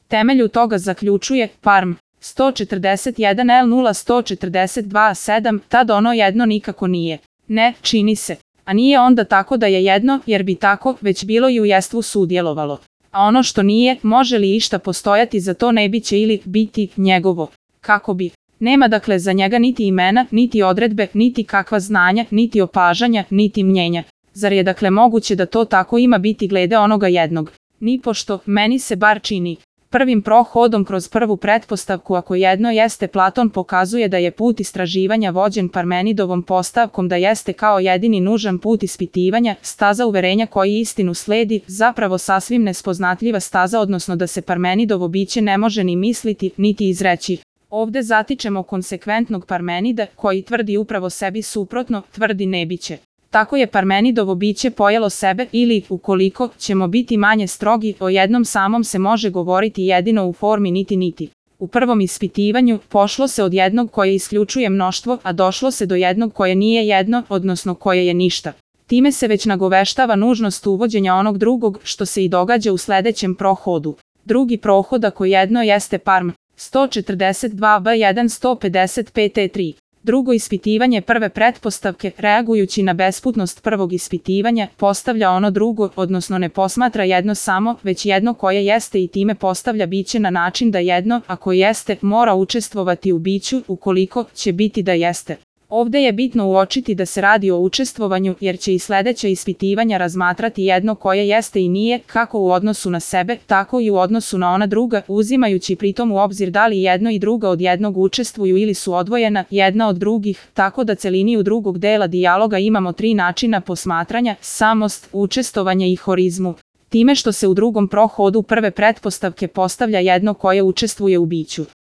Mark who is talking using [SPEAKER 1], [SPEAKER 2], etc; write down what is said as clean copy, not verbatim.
[SPEAKER 1] temelju toga zaključuje Parm 141L0142-7, tad ono jedno nikako nije. Ne, čini se. A nije onda tako da je jedno, jer bi tako već bilo i u jestvu sudjelovalo. A ono što nije, može li išta postojati za to ne biće ili biti njegovo? Kako bi? Nema dakle za njega niti imena, niti odredbe, niti kakva znanja, niti opažanja, niti mnjenja. Zar je dakle moguće da to tako ima biti glede onoga jednog? Nipošto, meni se bar čini. Prvim prohodom kroz prvu pretpostavku ako jedno jeste, Platon pokazuje da je put istraživanja vođen Parmenidovom postavkom da jeste kao jedini nužan put ispitivanja, staza uverenja koji istinu sledi, zapravo sasvim nespoznatljiva staza, odnosno da se Parmenidovo biće ne može ni misliti, niti izreći. Ovde zatičemo konsekventnog Parmenida koji tvrdi upravo sebi suprotno, tvrdi nebiće. Tako je Parmenidovo biće pojelo sebe ili, ukoliko ćemo biti manje strogi, o jednom samom se može govoriti jedino u formi niti. U prvom ispitivanju pošlo se od jednog koje isključuje mnoštvo, a došlo se do jednog koje nije jedno, odnosno koje je ništa. Time se već nagoveštava nužnost uvođenja onog drugog, što se i događa u sledećem prohodu. Drugi prohod ako jedno jeste Parm 142b1-155e3. Drugo ispitivanje prve pretpostavke, reagujući na besputnost prvog ispitivanja, postavlja ono drugo, odnosno ne posmatra jedno samo, već jedno koje jeste i time postavlja biće na način da jedno, ako jeste, mora učestvovati u biću, ukoliko će biti da jeste. Ovde je bitno uočiti da se radi o učestvovanju, jer će i sledeća ispitivanja razmatrati jedno koje jeste i nije, kako u odnosu na sebe, tako i u odnosu na ona druga, uzimajući pritom u obzir da li jedno i druga od jednog učestvuju ili su odvojena jedna od drugih, tako da celiniju drugog dela dijaloga imamo tri načina posmatranja: samost, učestvovanje i horizmu. Time što se u drugom prohodu prve pretpostavke postavlja jedno koje učestvuje u biću.